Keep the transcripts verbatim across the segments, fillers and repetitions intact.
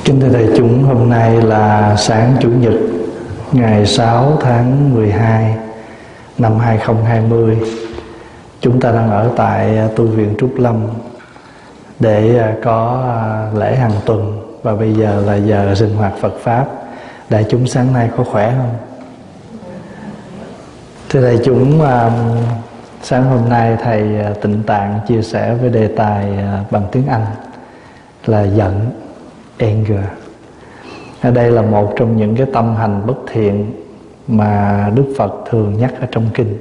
Kính thưa đại chúng, hôm nay là sáng Chủ nhật ngày sáu tháng mười hai năm hai nghìn không trăm hai mươi. Chúng ta đang ở tại tu viện Trúc Lâm để có lễ hàng tuần, và bây giờ là giờ sinh hoạt Phật Pháp. Đại chúng sáng nay có khỏe không? Thưa đại chúng, sáng hôm nay Thầy Tịnh Tạng chia sẻ với đề tài bằng tiếng Anh là giận, anger. Ở đây là một trong những cái tâm hành bất thiện mà Đức Phật thường nhắc ở trong kinh.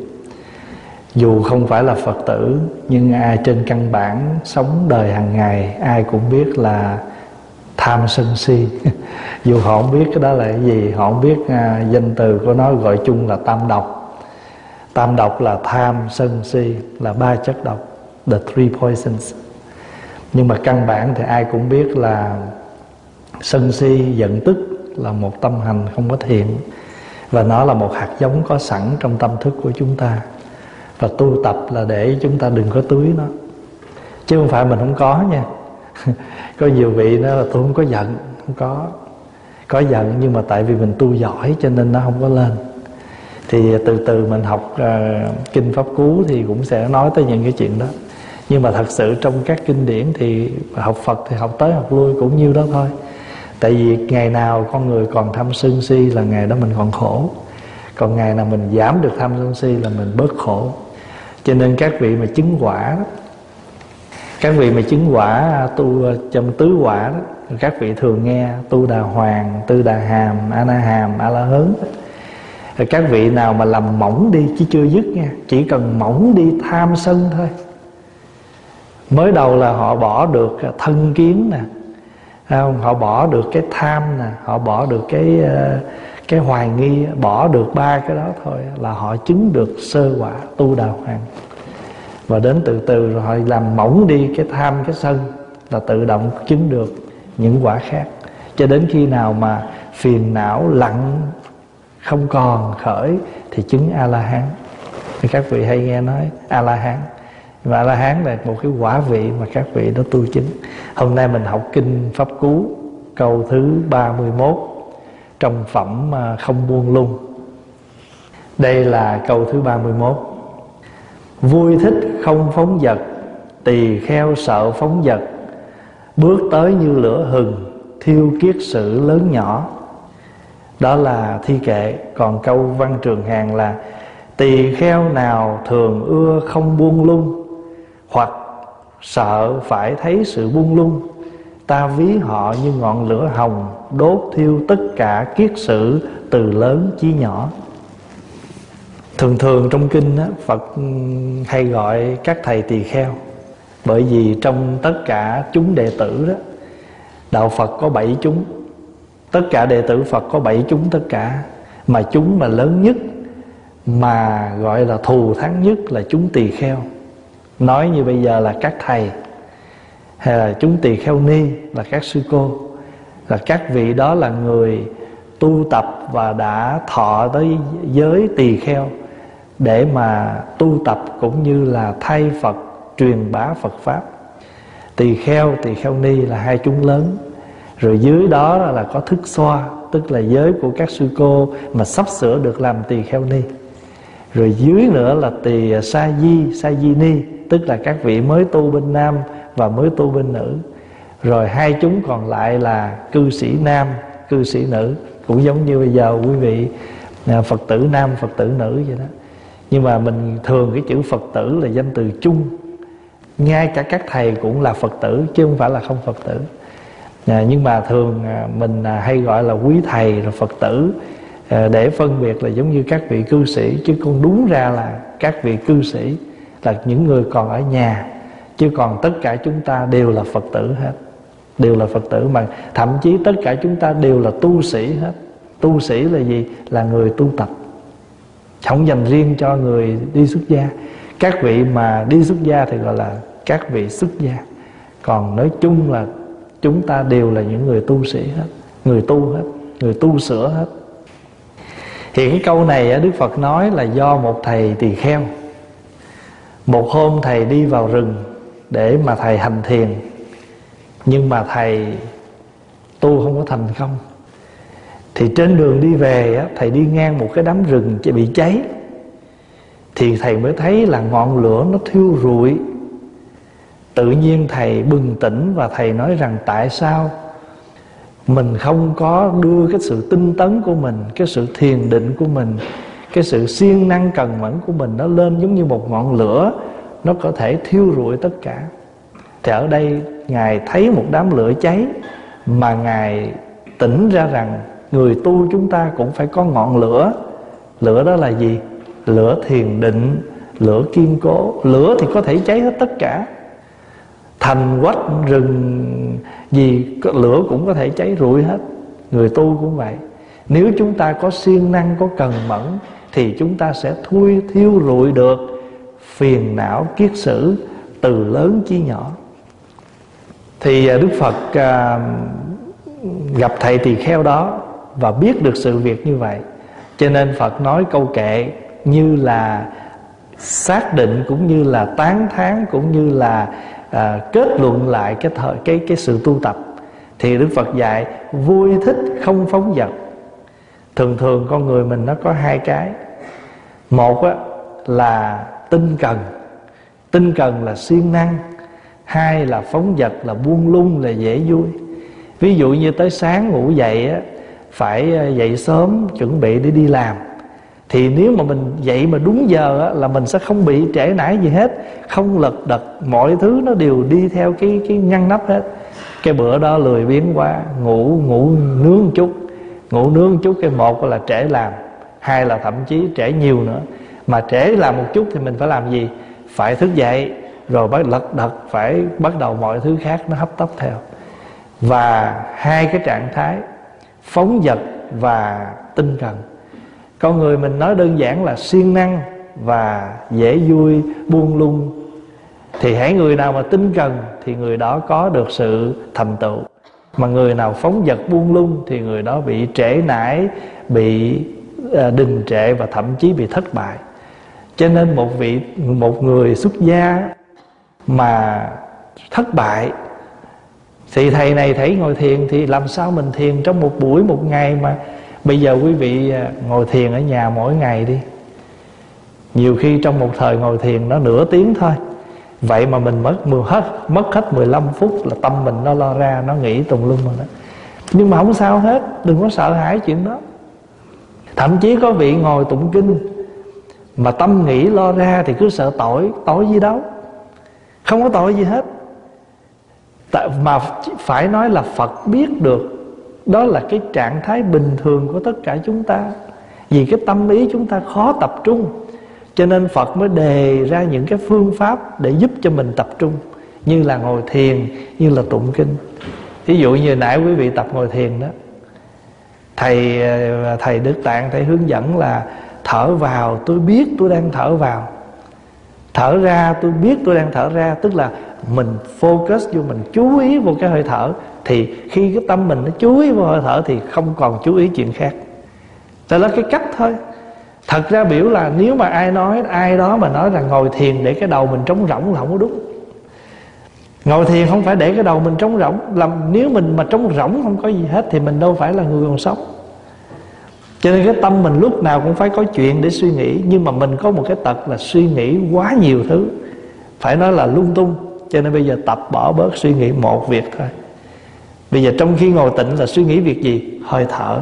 Dù không phải là Phật tử, nhưng ai trên căn bản sống đời hàng ngày ai cũng biết là tham sân si. Dù họ không biết cái đó là cái gì, họ không biết à, danh từ của nó gọi chung là tam độc. Tam độc là tham, sân, si, là ba chất độc, the three poisons. Nhưng mà căn bản thì ai cũng biết là sân si, giận tức là một tâm hành không có thiện, và nó là một hạt giống có sẵn trong tâm thức của chúng ta. Và tu tập là để chúng ta đừng có tưới nó, chứ không phải mình không có nha. Có nhiều vị đó là tôi không có giận. Không có. Có giận nhưng mà tại vì mình tu giỏi cho nên nó không có lên. Thì từ từ mình học uh, kinh Pháp Cú thì cũng sẽ nói tới những cái chuyện đó. Nhưng mà thật sự trong các kinh điển thì học Phật thì học tới học lui cũng nhiêu đó thôi. Tại vì ngày nào con người còn tham sân si là ngày đó mình còn khổ. Còn ngày nào mình giảm được tham sân si là mình bớt khổ. Cho nên các vị mà chứng quả đó, các vị mà chứng quả tu trong tứ quả đó, các vị thường nghe Tu Đà Hoàng, Tư Đà Hàm, A Na Hàm, A La Hớn. Các vị nào mà làm mỏng đi, chứ chưa dứt nha, chỉ cần mỏng đi tham sân thôi, mới đầu là họ bỏ được thân kiến nè, không? Họ bỏ được cái tham nè, họ bỏ được cái cái hoài nghi, bỏ được ba cái đó thôi là họ chứng được sơ quả Tu Đà Hoàng. Và đến từ từ rồi họ làm mỏng đi cái tham, cái sân, là tự động chứng được những quả khác. Cho đến khi nào mà phiền não lặng không còn khởi thì chứng A-la-hán. Thì các vị hay nghe nói A-la-hán. Và A-la-hán là một cái quả vị mà các vị đó tu chứng. Hôm nay mình học kinh Pháp Cú câu thứ ba mươi mốt trong phẩm Không Buông Lung. Đây là câu thứ ba mươi mốt. Vui thích không phóng dật, tỳ kheo sợ phóng dật, bước tới như lửa hừng, thiêu kiết sự lớn nhỏ. Đó là thi kệ. Còn câu văn Trường Hàn là tỳ kheo nào thường ưa không buông lung, hoặc sợ phải thấy sự buông lung, ta ví họ như ngọn lửa hồng, đốt thiêu tất cả kiết sự từ lớn chí nhỏ. Thường thường trong kinh á, Phật hay gọi các thầy tỳ kheo, bởi vì trong tất cả chúng đệ tử đó, đạo Phật có bảy chúng. Tất cả đệ tử Phật có bảy chúng tất cả. Mà chúng mà lớn nhất, mà gọi là thù thắng nhất là chúng tỳ kheo. Nói như bây giờ là các thầy, hay là chúng tỳ kheo ni là các sư cô. Là các vị đó là người tu tập và đã thọ tới giới tỳ kheo, để mà tu tập cũng như là thay Phật truyền bá Phật Pháp. Tỳ kheo, tỳ kheo ni là hai chúng lớn. Rồi dưới đó là có thức xoa, tức là giới của các sư cô mà sắp sửa được làm tỳ kheo ni. Rồi dưới nữa là tỳ sa di, sa di ni, tức là các vị mới tu bên nam và mới tu bên nữ. Rồi hai chúng còn lại là cư sĩ nam, cư sĩ nữ. Cũng giống như bây giờ quý vị Phật tử nam, Phật tử nữ vậy đó. Nhưng mà mình thường cái chữ Phật tử là danh từ chung. Ngay cả các thầy cũng là Phật tử, chứ không phải là không Phật tử. À, nhưng mà thường à, mình à, hay gọi là quý thầy rồi Phật tử, à, để phân biệt là giống như các vị cư sĩ. Chứ không đúng ra là các vị cư sĩ là những người còn ở nhà, chứ còn tất cả chúng ta đều là Phật tử hết. Đều là Phật tử, mà thậm chí tất cả chúng ta đều là tu sĩ hết. Tu sĩ là gì? Là người tu tập, không dành riêng cho người đi xuất gia. Các vị mà đi xuất gia thì gọi là các vị xuất gia. Còn nói chung là chúng ta đều là những người tu sĩ hết, người tu hết, người tu sửa hết. Thì cái câu này Đức Phật nói là do một thầy tỳ kheo. Một hôm thầy đi vào rừng để mà thầy hành thiền. Nhưng mà thầy tu không có thành công. Thì trên đường đi về á, thầy đi ngang một cái đám rừng bị cháy, thì thầy mới thấy là ngọn lửa nó thiêu rụi. Tự nhiên thầy bừng tỉnh và thầy nói rằng tại sao mình không có đưa cái sự tinh tấn của mình, cái sự thiền định của mình, cái sự siêng năng cần mẫn của mình nó lên giống như một ngọn lửa, nó có thể thiêu rụi tất cả. Thì ở đây Ngài thấy một đám lửa cháy, mà Ngài tỉnh ra rằng người tu chúng ta cũng phải có ngọn lửa. Lửa đó là gì? Lửa thiền định, lửa kiên cố. Lửa thì có thể cháy hết tất cả, thành quách rừng gì lửa cũng có thể cháy rụi hết. Người tu cũng vậy. Nếu chúng ta có siêng năng, có cần mẫn, thì chúng ta sẽ thui thiêu rụi được phiền não kiết sử từ lớn chí nhỏ. Thì Đức Phật à, gặp thầy tỳ kheo đó và biết được sự việc như vậy, cho nên Phật nói câu kệ như là xác định, cũng như là tán thán, cũng như là à, kết luận lại cái thời cái cái sự tu tập. Thì Đức Phật dạy vui thích không phóng dật. Thường thường con người mình nó có hai cái. Một á, là tinh cần. Tinh cần là siêng năng. Hai là phóng dật, là buông lung, là dễ vui. Ví dụ như tới sáng ngủ dậy á, phải dậy sớm chuẩn bị để đi làm. Thì nếu mà mình dậy mà đúng giờ á, là mình sẽ không bị trễ nải gì hết, không lật đật, mọi thứ nó đều đi theo cái cái ngăn nắp hết. Cái bữa đó lười biếng quá, ngủ ngủ nướng chút, ngủ nướng chút cái một là trễ làm, hai là thậm chí trễ nhiều nữa. Mà trễ làm một chút thì mình phải làm gì? Phải thức dậy, rồi bắt lật đật, phải bắt đầu mọi thứ khác nó hấp tấp theo. Và hai cái trạng thái phóng dật và tinh cần, con người mình nói đơn giản là siêng năng và dễ vui, buông lung. Thì hãy người nào mà tinh cần thì người đó có được sự thành tựu. Mà người nào phóng dật buông lung thì người đó bị trễ nải, bị uh, đình trệ và thậm chí bị thất bại. Cho nên một vị một người xuất gia mà thất bại, thì thầy này thấy ngồi thiền thì làm sao mình thiền trong một buổi một ngày. Mà bây giờ quý vị ngồi thiền ở nhà mỗi ngày đi, nhiều khi trong một thời ngồi thiền nó nửa tiếng thôi, vậy mà mình mất hết mất hết mười lăm phút là tâm mình nó lo ra, nó nghĩ tùm lum rồi đó. Nhưng mà không sao hết, đừng có sợ hãi chuyện đó. Thậm chí có vị ngồi tụng kinh mà tâm nghĩ lo ra thì cứ sợ tội. Tội gì đâu, không có tội gì hết. Mà phải nói là Phật biết được đó là cái trạng thái bình thường của tất cả chúng ta. Vì cái tâm ý chúng ta khó tập trung, cho nên Phật mới đề ra những cái phương pháp để giúp cho mình tập trung, như là ngồi thiền, như là tụng kinh. Ví dụ như nãy quý vị tập ngồi thiền đó, Thầy Thầy Đức Tạng Thầy hướng dẫn là thở vào tôi biết tôi đang thở vào, thở ra tôi biết tôi đang thở ra. Tức là mình focus vô, mình chú ý vô cái hơi thở. Thì khi cái tâm mình nó chú ý vô hơi thở thì không còn chú ý chuyện khác. Đó là cái cách thôi. Thật ra biểu là nếu mà ai nói, ai đó mà nói rằng ngồi thiền để cái đầu mình trống rỗng là không có đúng. Ngồi thiền không phải để cái đầu mình trống rỗng. Làm nếu mình mà trống rỗng không có gì hết thì mình đâu phải là người còn sống. Cho nên cái tâm mình lúc nào cũng phải có chuyện để suy nghĩ. Nhưng mà mình có một cái tật là suy nghĩ quá nhiều thứ, phải nói là lung tung. Cho nên bây giờ tập bỏ bớt suy nghĩ một việc thôi. Bây giờ trong khi ngồi tịnh là suy nghĩ việc gì? Hơi thở.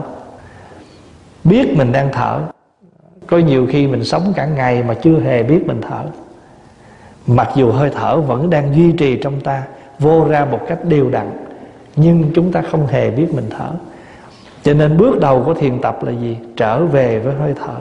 Biết mình đang thở. Có nhiều khi mình sống cả ngày mà chưa hề biết mình thở, mặc dù hơi thở vẫn đang duy trì trong ta, vô ra một cách đều đặn, nhưng chúng ta không hề biết mình thở. Cho nên bước đầu của thiền tập là gì? Trở về với hơi thở.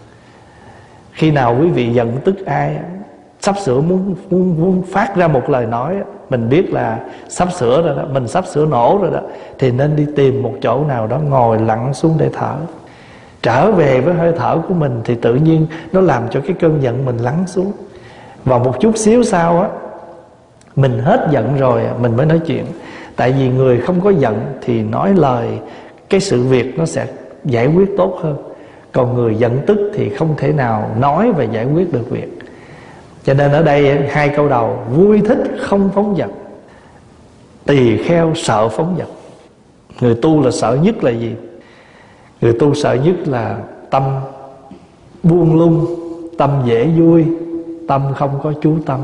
Khi nào quý vị giận tức ai, sắp sửa muốn, muốn, muốn phát ra một lời nói, mình biết là sắp sửa rồi đó, mình sắp sửa nổ rồi đó, thì nên đi tìm một chỗ nào đó ngồi lặng xuống để thở. Trở về với hơi thở của mình thì tự nhiên nó làm cho cái cơn giận mình lắng xuống. Và một chút xíu sau á, mình hết giận rồi mình mới nói chuyện. Tại vì người không có giận thì nói lời, cái sự việc nó sẽ giải quyết tốt hơn. Còn người giận tức thì không thể nào nói và giải quyết được việc. Cho nên ở đây hai câu đầu: vui thích không phóng dật, tỳ kheo sợ phóng dật. Người tu là sợ nhất là gì? Người tu sợ nhất là tâm buông lung, tâm dễ vui, tâm không có chú tâm.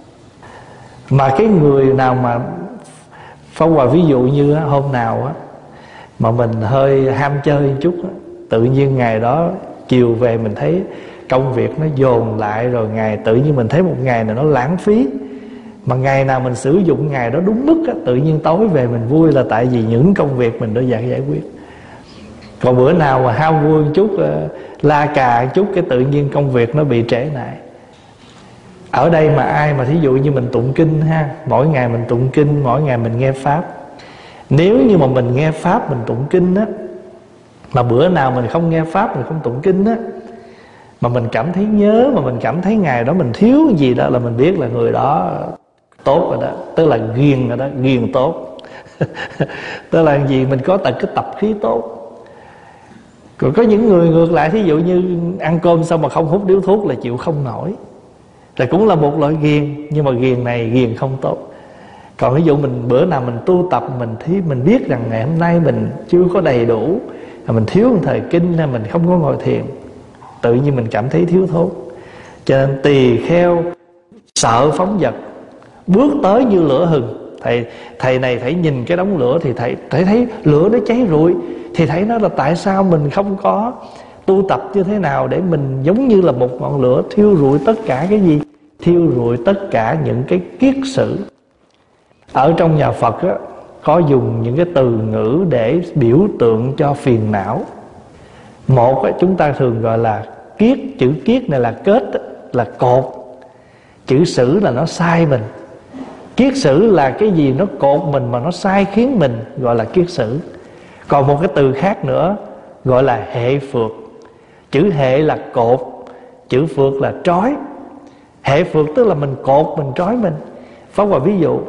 Mà cái người nào mà Pháp Hòa ví dụ như hôm nào á mà mình hơi ham chơi một chút á, tự nhiên ngày đó chiều về mình thấy công việc nó dồn lại, rồi ngày tự nhiên mình thấy một ngày này nó lãng phí. Mà ngày nào mình sử dụng ngày đó đúng mức á, tự nhiên tối về mình vui là tại vì những công việc mình đã giải giải quyết. Còn bữa nào mà hao vui một chút, la cà một chút, cái tự nhiên công việc nó bị trễ lại. Ở đây mà ai mà thí dụ như mình tụng kinh ha, mỗi ngày mình tụng kinh, mỗi ngày mình nghe pháp. Nếu như mà mình nghe pháp, mình tụng kinh á, mà bữa nào mình không nghe pháp, mình không tụng kinh á, mà mình cảm thấy nhớ, mà mình cảm thấy ngày đó mình thiếu gì đó, là mình biết là người đó tốt rồi đó. Tức là ghiền rồi đó, ghiền tốt. Tức là gì? Mình có tật cái tập khí tốt. Còn có những người ngược lại, thí dụ như ăn cơm xong mà không hút điếu thuốc là chịu không nổi, là cũng là một loại ghiền, nhưng mà ghiền này ghiền không tốt. Còn ví dụ mình bữa nào mình tu tập, mình thì mình biết rằng ngày hôm nay mình chưa có đầy đủ, mình thiếu một thời kinh, hay mình không có ngồi thiền, tự nhiên mình cảm thấy thiếu thốn. Cho nên tỳ kheo sợ phóng dật, bước tới như lửa hừng. Thầy thầy này thầy nhìn cái đống lửa thì thầy, thầy thấy lửa nó cháy rụi, thì thầy nói là tại sao mình không có tu tập như thế nào để mình giống như là một ngọn lửa thiêu rụi tất cả cái gì? Thiêu rụi tất cả những cái kiết sử. Ở trong nhà Phật á, có dùng những cái từ ngữ để biểu tượng cho phiền não. Một á, chúng ta thường gọi là kiết. Chữ kiết này là kết, là cột. Chữ sử là nó sai mình. Kiết sử là cái gì nó cột mình mà nó sai khiến mình, gọi là kiết sử. Còn một cái từ khác nữa gọi là hệ phược. Chữ hệ là cột, chữ phược là trói. Hệ phược tức là mình cột, mình trói mình. Pháp Hòa ví dụ,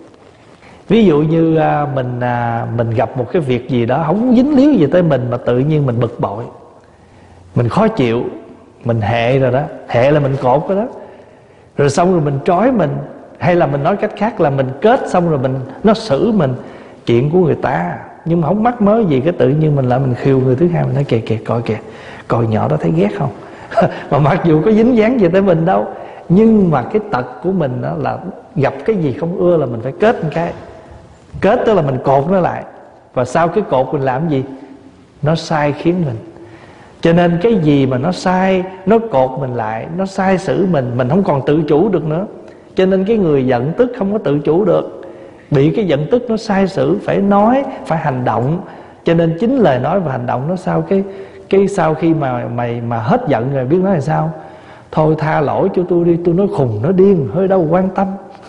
ví dụ như à, mình à, mình gặp một cái việc gì đó không dính líu gì tới mình, mà tự nhiên mình bực bội, mình khó chịu, mình hệ rồi đó. Hệ là mình cột rồi đó. Rồi xong rồi mình trói mình. Hay là mình nói cách khác là mình kết xong rồi mình nó xử mình. Chuyện của người ta nhưng mà không mắc mớ gì, cái tự nhiên mình lại mình khiêu người thứ hai, mình nói kìa kìa coi kìa, coi nhỏ đó thấy ghét không. Mà mặc dù có dính dáng gì tới mình đâu, nhưng mà cái tật của mình đó là gặp cái gì không ưa là mình phải kết một cái. Kết tức là mình cột nó lại. Và sau cái cột mình làm gì? Nó sai khiến mình. Cho nên cái gì mà nó sai, nó cột mình lại, nó sai xử mình, mình không còn tự chủ được nữa. Cho nên cái người giận tức không có tự chủ được, bị cái giận tức nó sai xử, phải nói, phải hành động. Cho nên chính lời nói và hành động nó sao cái cái sau khi mà mày mà hết giận rồi biết nói là sao? Thôi tha lỗi cho tôi đi, tôi nói khùng nói điên, hơi đâu quan tâm.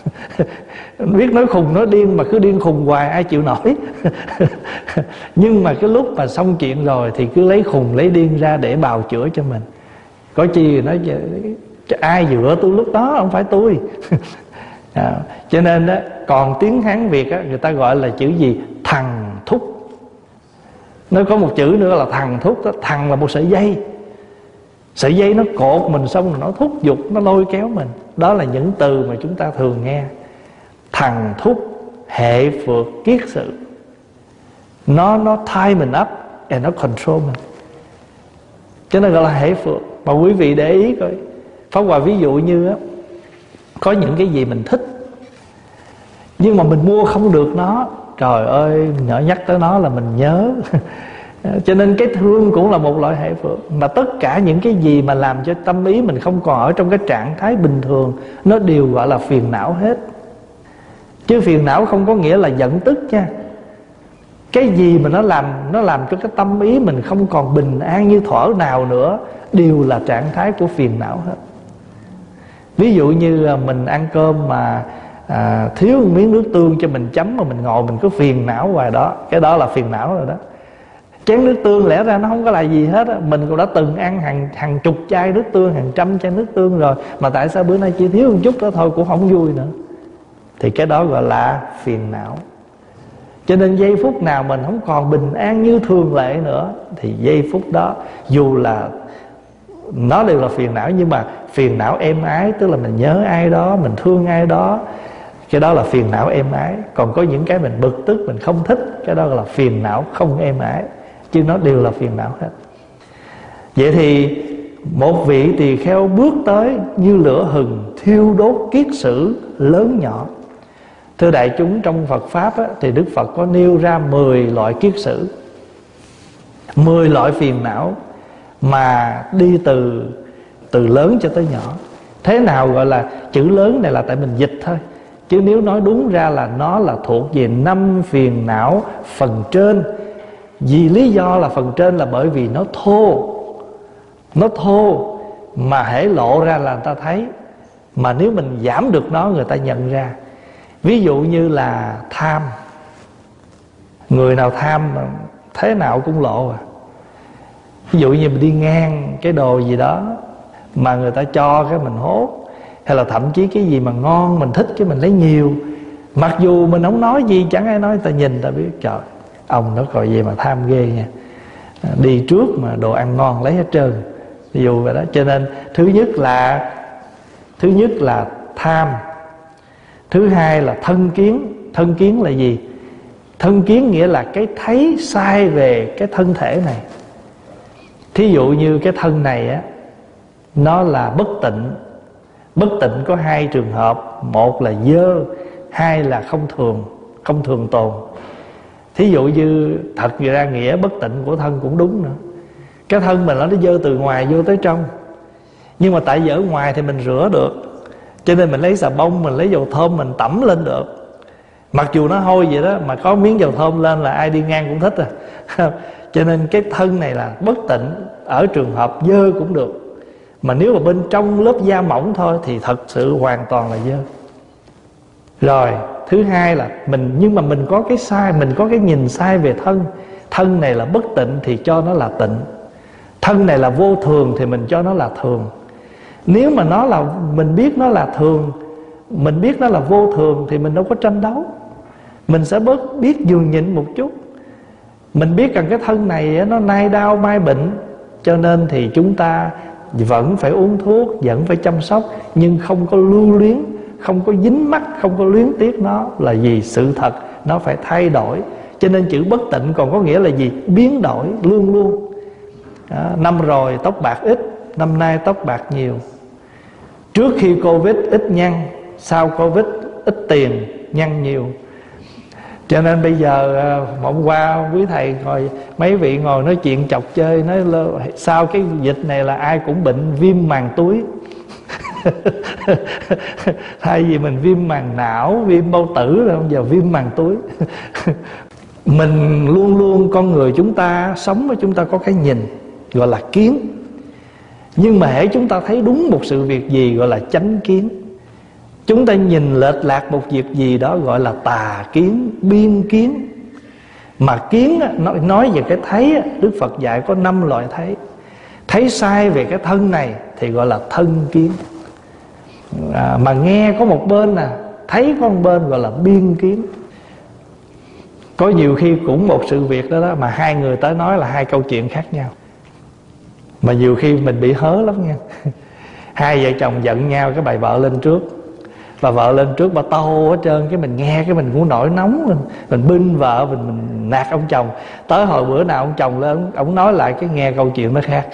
Biết nói khùng nói điên mà cứ điên khùng hoài ai chịu nổi. Nhưng mà cái lúc mà xong chuyện rồi thì cứ lấy khùng lấy điên ra để bào chữa cho mình. Có chi nói ai dựa tôi lúc đó, không phải tôi. À, cho nên đó, còn tiếng Hán Việt á, người ta gọi là chữ gì? Thằng thúc. Nó có một chữ nữa là thằng thúc đó. Thằng là một sợi dây. Sợi dây nó cột mình xong rồi nó thúc giục, nó lôi kéo mình. Đó là những từ mà chúng ta thường nghe. Thằng thúc, hệ phược, kiết sự. Nó nó tie mình up and nó control mình. Cho nên gọi là hệ phược. Mà quý vị để ý coi, Pháp Hòa ví dụ như á, có những cái gì mình thích nhưng mà mình mua không được nó, trời ơi, nhỡ nhắc tới nó là mình nhớ. Cho nên cái thương cũng là một loại hệ phược. Mà tất cả những cái gì mà làm cho tâm ý mình không còn ở trong cái trạng thái bình thường, nó đều gọi là phiền não hết. Chứ phiền não không có nghĩa là giận tức nha. Cái gì mà nó làm Nó làm cho cái tâm ý mình không còn bình an như thuở nào nữa, đều là trạng thái của phiền não hết. Ví dụ như mình ăn cơm mà à, thiếu một miếng nước tương cho mình chấm, mà mình ngồi mình cứ phiền não hoài đó, cái đó là phiền não rồi đó. Chén nước tương lẽ ra nó không có là gì hết á. Mình cũng đã từng ăn hàng, hàng chục chai nước tương, hàng trăm chai nước tương rồi, mà tại sao bữa nay chỉ thiếu một chút đó thôi cũng không vui nữa. Thì cái đó gọi là phiền não. Cho nên giây phút nào mình không còn bình an như thường lệ nữa, thì giây phút đó dù là nó đều là phiền não, nhưng mà phiền não êm ái, tức là mình nhớ ai đó, mình thương ai đó, cái đó là phiền não êm ái. Còn có những cái mình bực tức, mình không thích, cái đó là phiền não không êm ái, chứ nó đều là phiền não hết. Vậy thì một vị tỳ kheo bước tới như lửa hừng thiêu đốt kiết sử lớn nhỏ. Thưa đại chúng, trong Phật Pháp á, thì Đức Phật có nêu ra mười loại kiết sử, mười loại phiền não mà đi từ từ lớn cho tới nhỏ. Thế nào gọi là chữ lớn này là tại mình dịch thôi, chứ nếu nói đúng ra là nó là thuộc về năm phiền não phần trên. Vì lý do là phần trên là bởi vì nó thô, nó thô mà hễ lộ ra là người ta thấy. Mà nếu mình giảm được nó, người ta nhận ra. Ví dụ như là tham. Người nào tham thế nào cũng lộ à. Ví dụ như mình đi ngang cái đồ gì đó mà người ta cho cái mình hốt, hay là thậm chí cái gì mà ngon mình thích cái mình lấy nhiều, mặc dù mình không nói gì, chẳng ai nói, người ta nhìn ta biết trời, ông nó coi gì mà tham ghê nha. Đi trước mà đồ ăn ngon lấy hết trơn, ví dụ vậy đó. Cho nên thứ nhất là Thứ nhất là tham. Thứ hai là thân kiến. Thân kiến là gì? Thân kiến nghĩa là cái thấy sai về cái thân thể này. Thí dụ như cái thân này á, nó là bất tịnh. Bất tịnh có hai trường hợp. Một là dơ, hai là không thường, không thường tồn. Thí dụ như thật ra nghĩa bất tịnh của thân cũng đúng nữa. Cái thân mình nó dơ từ ngoài vô tới trong, nhưng mà tại vì ở ngoài thì mình rửa được, cho nên mình lấy xà bông, mình lấy dầu thơm mình tẩm lên được. Mặc dù nó hôi vậy đó, mà có miếng dầu thơm lên là ai đi ngang cũng thích à. Cho nên cái thân này là bất tịnh. Ở trường hợp dơ cũng được, mà nếu mà bên trong lớp da mỏng thôi thì thật sự hoàn toàn là dơ. Rồi thứ hai là mình, nhưng mà mình có cái sai, mình có cái nhìn sai về thân. Thân này là bất tịnh thì cho nó là tịnh. Thân này là vô thường thì mình cho nó là thường. Nếu mà nó là, mình biết nó là thường, mình biết nó là vô thường thì mình đâu có tranh đấu. Mình sẽ bớt biết nhường nhịn một chút. Mình biết rằng cái thân này nó nay đau mai bệnh, cho nên thì chúng ta vẫn phải uống thuốc, vẫn phải chăm sóc, nhưng không có lưu luyến, không có dính mắc, không có luyến tiếc nó. Là vì sự thật nó phải thay đổi. Cho nên chữ bất tịnh còn có nghĩa là gì? Biến đổi luôn luôn. Đó, năm rồi tóc bạc ít, năm nay tóc bạc nhiều. Trước khi Covid ít nhăn, sau Covid ít tiền, nhăn nhiều. Cho nên bây giờ hôm qua quý thầy ngồi, mấy vị ngồi nói chuyện chọc chơi, nói sau cái dịch này là ai cũng bệnh viêm màng túi. Thay vì mình viêm màng não, viêm bao tử, rồi bây giờ viêm màng túi. Mình luôn luôn, con người chúng ta sống, chúng ta có cái nhìn gọi là kiến. Nhưng mà hễ chúng ta thấy đúng một sự việc gì gọi là chánh kiến. Chúng ta nhìn lệch lạc một việc gì đó gọi là tà kiến, biên kiến. Mà kiến nói, nói về cái thấy, Đức Phật dạy có năm loại thấy. Thấy sai về cái thân này thì gọi là thân kiến. à, Mà nghe có một bên nè, thấy có một bên gọi là biên kiến. Có nhiều khi cũng một sự việc đó, đó mà hai người tới nói là hai câu chuyện khác nhau. Mà nhiều khi mình bị hớ lắm nha. Hai vợ chồng giận nhau, cái bà vợ lên trước, và vợ lên trước bà tâu hết trơn. Cái mình nghe cái mình cũng nổi nóng, Mình, mình binh vợ, mình, mình nạt ông chồng. Tới hồi bữa nào ông chồng lên, ông nói lại cái nghe câu chuyện nó khác.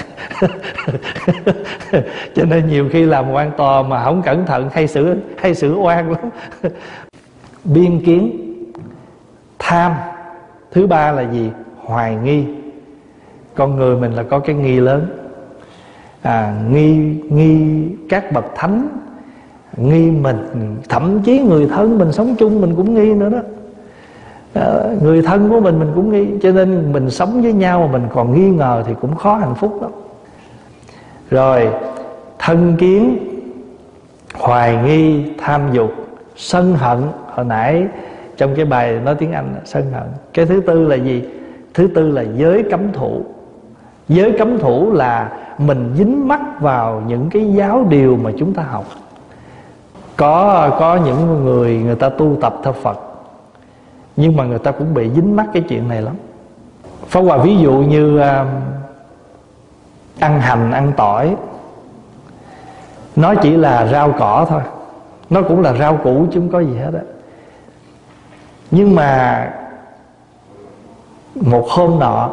Cho nên nhiều khi làm quan tòa mà không cẩn thận hay xử, hay xử oan lắm. Biên kiến. Tham. Thứ ba là gì? Hoài nghi. Con người mình là có cái nghi lớn. à, Nghi nghi các bậc thánh, nghi mình, thậm chí người thân mình sống chung mình cũng nghi nữa đó. à, Người thân của mình mình cũng nghi. Cho nên mình sống với nhau mà mình còn nghi ngờ thì cũng khó hạnh phúc lắm. Rồi thân kiến, hoài nghi, tham dục, sân hận. Hồi nãy trong cái bài nói tiếng Anh, sân hận. Cái thứ tư là gì? Thứ tư là giới cấm thủ. Giới cấm thủ là mình dính mắc vào những cái giáo điều mà chúng ta học. Có có những người người ta tu tập theo Phật, nhưng mà người ta cũng bị dính mắc cái chuyện này lắm. Pháp Hòa ví dụ như uh, ăn hành, ăn tỏi, nó chỉ là rau cỏ thôi, nó cũng là rau củ chứ không có gì hết á. Nhưng mà một hôm nọ,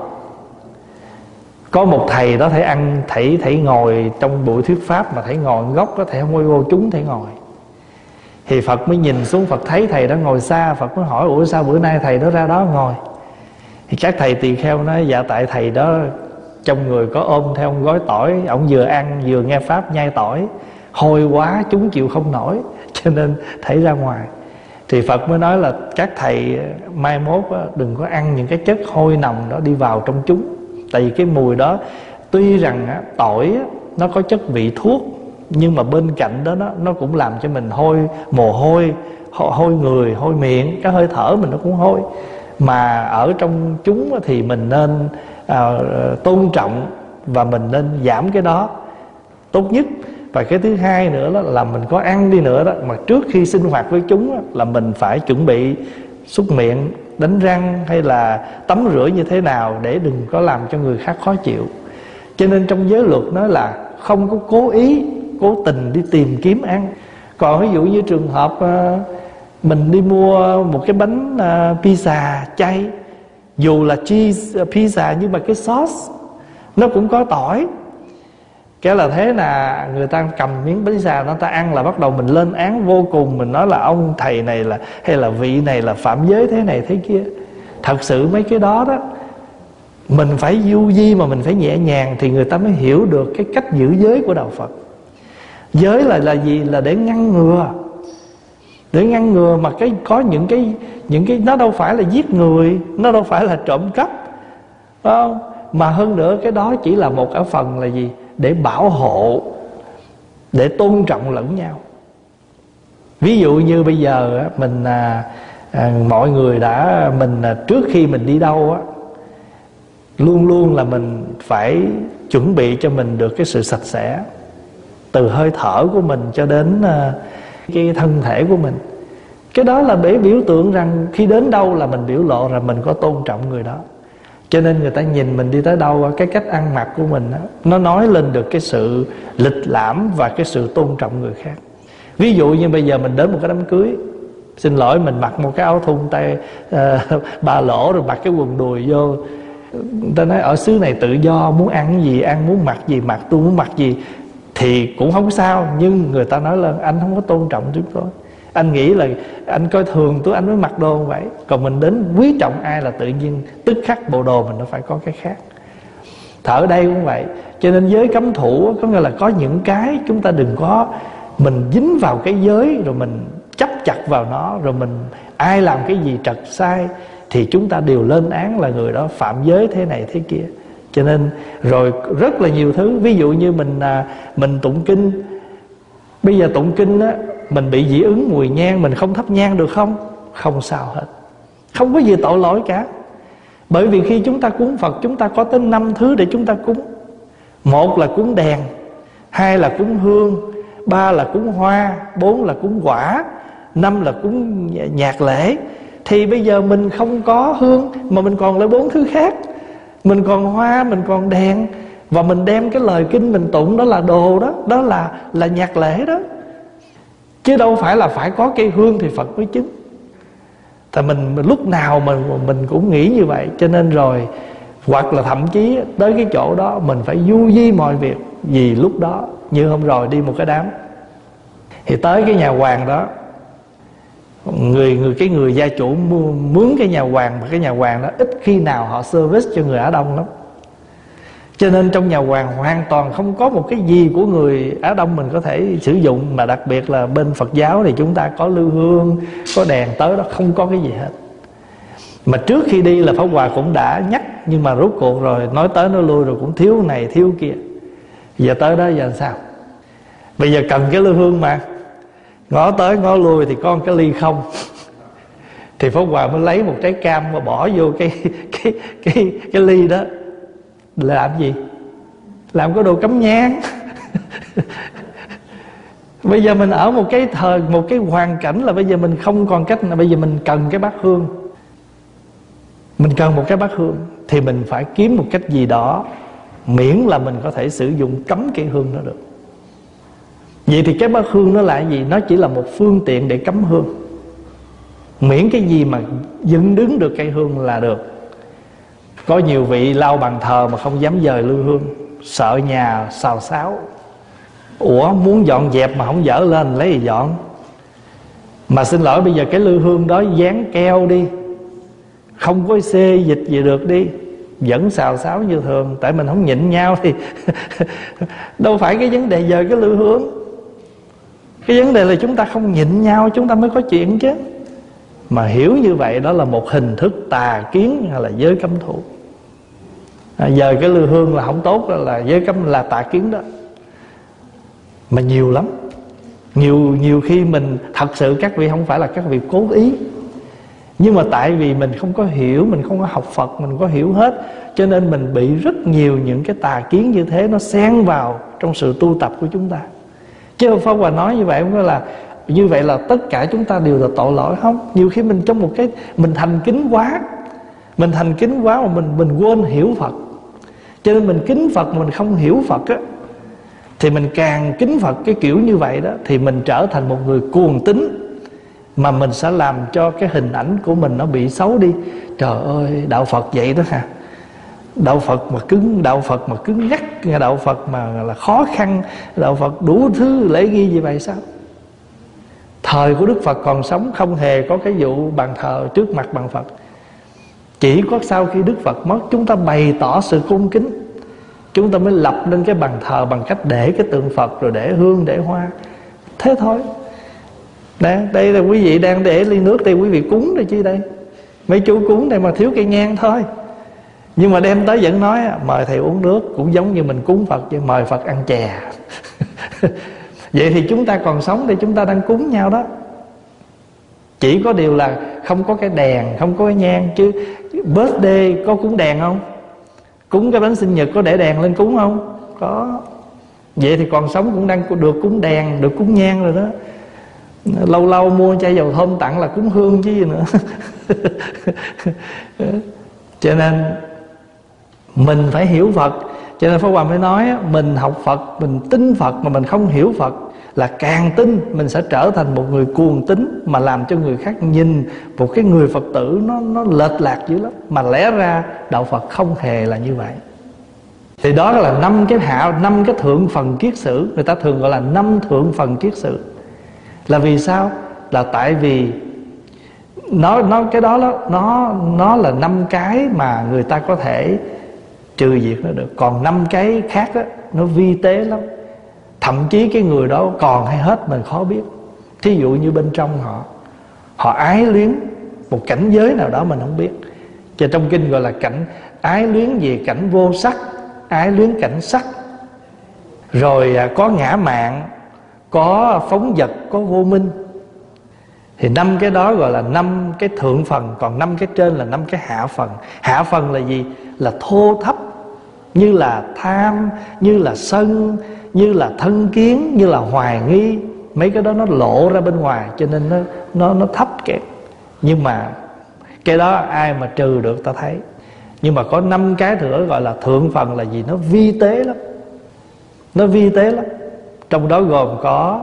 có một thầy đó, thầy ăn, thầy thầy ngồi trong buổi thuyết pháp mà thầy ngồi góc đó, thầy không có vô chúng, thầy ngồi. Thì Phật mới nhìn xuống, Phật thấy thầy đó ngồi xa, Phật mới hỏi: ủa sao bữa nay thầy đó ra đó ngồi? Thì các thầy tỳ kheo nói: dạ tại thầy đó trong người có ôm theo một gói tỏi, ổng vừa ăn vừa nghe pháp nhai tỏi, hôi quá chúng chịu không nổi, cho nên thầy ra ngoài. Thì Phật mới nói là các thầy mai mốt đừng có ăn những cái chất hôi nồng đó đi vào trong chúng. Tại vì cái mùi đó, tuy rằng tỏi nó có chất vị thuốc, nhưng mà bên cạnh đó nó, nó cũng làm cho mình hôi mồ hôi, hôi người, hôi miệng, cái hơi thở mình nó cũng hôi. Mà ở trong chúng thì mình nên à, tôn trọng và mình nên giảm cái đó tốt nhất. Và cái thứ hai nữa đó là mình có ăn đi nữa đó, mà trước khi sinh hoạt với chúng đó, là mình phải chuẩn bị súc miệng, đánh răng hay là tắm rửa như thế nào để đừng có làm cho người khác khó chịu. Cho nên trong giới luật nói là không có cố ý, cố tình đi tìm kiếm ăn. Còn ví dụ như trường hợp uh, mình đi mua một cái bánh uh, pizza chay, dù là cheese uh, pizza nhưng mà cái sauce nó cũng có tỏi, cái là thế là người ta cầm miếng bánh pizza nó ta ăn là bắt đầu mình lên án vô cùng. Mình nói là ông thầy này là hay là vị này là phạm giới thế này thế kia. Thật sự mấy cái đó đó mình phải du di mà mình phải nhẹ nhàng thì người ta mới hiểu được cái cách giữ giới của đạo Phật. Giới là là gì? Là để ngăn ngừa, để ngăn ngừa mà cái có những cái những cái nó đâu phải là giết người, nó đâu phải là trộm cắp, phải không? Mà hơn nữa cái đó chỉ là một ở phần là gì? Để bảo hộ, để tôn trọng lẫn nhau. Ví dụ như bây giờ mình à, à, mọi người đã mình à, trước khi mình đi đâu á, luôn luôn là mình phải chuẩn bị cho mình được cái sự sạch sẽ, từ hơi thở của mình cho đến à, cái thân thể của mình. Cái đó là để biểu tượng rằng khi đến đâu là mình biểu lộ rằng mình có tôn trọng người đó. Cho nên người ta nhìn mình đi tới đâu, cái cách ăn mặc của mình đó, nó nói lên được cái sự lịch lãm và cái sự tôn trọng người khác. Ví dụ như bây giờ mình đến một cái đám cưới, xin lỗi mình mặc một cái áo thun tay uh, ba lỗ rồi mặc cái quần đùi vô, người ta nói ở xứ này tự do, muốn ăn cái gì ăn, muốn mặc gì mặc, tôi muốn mặc gì thì cũng không sao. Nhưng người ta nói là anh không có tôn trọng chúng tôi, anh nghĩ là anh coi thường tôi anh mới mặc đồ như vậy. Còn mình đến quý trọng ai là tự nhiên tức khắc bộ đồ mình nó phải có cái khác. Thở đây cũng vậy. Cho nên giới cấm thủ có nghĩa là có những cái chúng ta đừng có mình dính vào cái giới rồi mình chấp chặt vào nó, rồi mình ai làm cái gì trật sai thì chúng ta đều lên án là người đó phạm giới thế này thế kia. Cho nên rồi rất là nhiều thứ. Ví dụ như mình mình tụng kinh, bây giờ tụng kinh á, mình bị dị ứng mùi nhang, mình không thắp nhang được không? Không sao hết, không có gì tội lỗi cả. Bởi vì khi chúng ta cúng Phật, chúng ta có tới năm thứ để chúng ta cúng. Một là cúng đèn, hai là cúng hương, ba là cúng hoa, bốn là cúng quả, năm là cúng nhạc lễ. Thì bây giờ mình không có hương mà mình còn lại bốn thứ khác, mình còn hoa, mình còn đèn, và mình đem cái lời kinh mình tụng đó là đồ đó, đó là là nhạc lễ đó, chứ đâu phải là phải có cây hương thì Phật mới chứng. Thì mình, mình lúc nào mình mình cũng nghĩ như vậy. Cho nên rồi hoặc là thậm chí tới cái chỗ đó mình phải du di mọi việc. Vì lúc đó như hôm rồi đi một cái đám, thì tới cái nhà hoàng đó, người người cái người gia chủ mua, mướn cái nhà hoàng, mà cái nhà hoàng đó ít khi nào họ service cho người Á Đông lắm. Cho nên trong nhà hoàng hoàn toàn không có một cái gì của người Á Đông mình có thể sử dụng. Mà đặc biệt là bên Phật giáo thì chúng ta có lư hương, có đèn, tới đó không có cái gì hết. Mà trước khi đi là Pháp Hòa cũng đã nhắc, nhưng mà rốt cuộc rồi nói tới nói lui rồi cũng thiếu này thiếu kia. Giờ tới đó giờ làm sao? Bây giờ cần cái lư hương mà, ngó tới ngó lui thì có một cái ly không. Thì Pháp Hòa mới lấy một trái cam mà bỏ vô cái cái cái cái ly đó. Làm gì? Làm cái đồ cắm nhang. Bây giờ mình ở một cái thời, một cái hoàn cảnh là bây giờ mình không còn cách nào. Bây giờ mình cần cái bát hương, mình cần một cái bát hương, thì mình phải kiếm một cách gì đó miễn là mình có thể sử dụng cắm cây hương đó được. Vậy thì cái bát hương nó là cái gì? Nó chỉ là một phương tiện để cắm hương. Miễn cái gì mà dựng đứng được cây hương là được. Có nhiều vị lau bàn thờ mà không dám dời lư hương, sợ nhà xào xáo. Ủa, muốn dọn dẹp mà không dỡ lên lấy gì dọn? Mà xin lỗi, bây giờ cái lư hương đó dán keo đi, không có xê dịch gì được đi, vẫn xào xáo như thường. Tại mình không nhịn nhau thì đâu phải cái vấn đề giờ cái lư hương. Cái vấn đề là chúng ta không nhịn nhau, chúng ta mới có chuyện chứ. Mà hiểu như vậy đó là một hình thức tà kiến hay là giới cấm thủ. à, Giờ cái lư hương là không tốt, là giới cấm, là tà kiến đó. Mà nhiều lắm. Nhiều nhiều khi mình thật sự các vị không phải là các vị cố ý, nhưng mà tại vì mình không có hiểu, mình không có học Phật, mình không có hiểu hết, cho nên mình bị rất nhiều những cái tà kiến như thế nó xen vào trong sự tu tập của chúng ta. Chứ Pháp Hòa nói như vậy không có là như vậy là tất cả chúng ta đều là tội lỗi, không. Nhiều khi mình trong một cái mình thành kính quá, mình thành kính quá mà mình mình quên hiểu Phật. Cho nên mình kính Phật mà mình không hiểu Phật á, thì mình càng kính Phật cái kiểu như vậy đó, thì mình trở thành một người cuồng tín, mà mình sẽ làm cho cái hình ảnh của mình nó bị xấu đi. Trời ơi, đạo Phật vậy đó hả? Đạo Phật mà cứng, đạo Phật mà cứng nhắc, đạo Phật mà là khó khăn, đạo Phật đủ thứ lễ nghi như vậy sao? Thời của Đức Phật còn sống không hề có cái vụ bàn thờ trước mặt bàn Phật. Chỉ có sau khi Đức Phật mất, chúng ta bày tỏ sự cung kính, chúng ta mới lập lên cái bàn thờ bằng cách để cái tượng Phật, rồi để hương, để hoa. Thế thôi. Đây, đây là quý vị đang để ly nước đây, quý vị cúng đây chứ đây. Mấy chú cúng đây mà thiếu cây nhang thôi. Nhưng mà đem tới vẫn nói mời thầy uống nước, cũng giống như mình cúng Phật chứ, mời Phật ăn chè. Vậy thì chúng ta còn sống thì chúng ta đang cúng nhau đó. Chỉ có điều là không có cái đèn, không có cái nhang. Chứ birthday có cúng đèn không? Cúng cái bánh sinh nhật có để đèn lên cúng không? Có. Vậy thì còn sống cũng đang được cúng đèn, được cúng nhang rồi đó. Lâu lâu mua chai dầu thơm tặng là cúng hương chứ gì nữa. Cho nên mình phải hiểu Phật. Cho nên Pháp Hòa mới nói mình học Phật, mình tin Phật mà mình không hiểu Phật là càng tin mình sẽ trở thành một người cuồng tín, mà làm cho người khác nhìn một cái người Phật tử nó nó lệch lạc dữ lắm. Mà lẽ ra đạo Phật không hề là như vậy. Thì đó là năm cái hạ, năm cái thượng phần kiết sử. Người ta thường gọi là năm thượng phần kiết sử. Là vì sao? Là tại vì nó nó cái đó nó nó nó là năm cái mà người ta có thể trừ diệt nó được. Còn năm cái khác đó, nó vi tế lắm. Thậm chí cái người đó còn hay hết mình khó biết. Thí dụ như bên trong họ họ ái luyến một cảnh giới nào đó mình không biết. Cho trong kinh gọi là cảnh ái luyến về cảnh vô sắc, ái luyến cảnh sắc. Rồi có ngã mạn, có phóng dật, có vô minh. Thì năm cái đó gọi là năm cái thượng phần. Còn năm cái trên là năm cái hạ phần. Hạ phần là gì? Là thô thấp, như là tham, như là sân, như là thân kiến, như là hoài nghi. Mấy cái đó nó lộ ra bên ngoài, cho nên nó, nó, nó thấp kém. Nhưng mà cái đó ai mà trừ được ta thấy. Nhưng mà có năm cái nữa gọi là thượng phần là gì? Nó vi tế lắm. Nó vi tế lắm. Trong đó gồm có